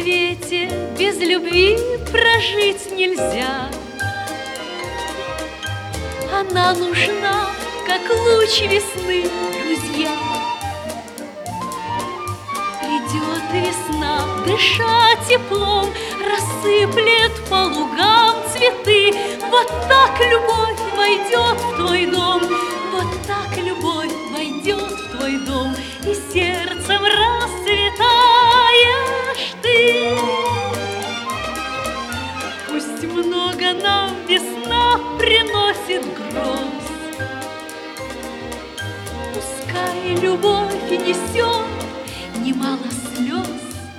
свете без любви прожить нельзя. Она нужна, как луч весны, друзья. Придет весна, дыша теплом, рассыплет по лугам цветы. Вот так любовь войдет в твой дом, вот так любовь войдет в твой дом, и сердцем расцветаешь ты. Пусть много нам весна приносит гроз, пускай любовь несет немало слез.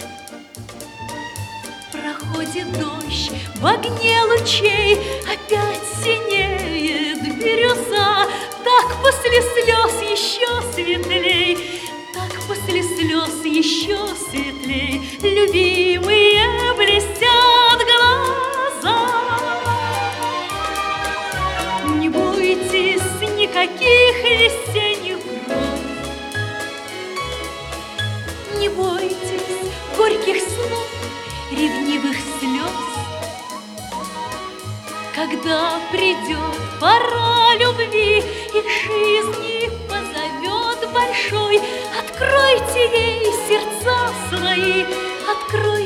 Проходит дождь в огне лучей, опять синеет бирюза. Так после слез еще светлей, так после слез еще светлей, любимые блестят глаза. Не бойтесь никаких весенних гроз, не бойтесь горьких снов, ревнивых слез. Когда придет пора любви и к жизни позовет большой, откройте ей сердца свои, откройте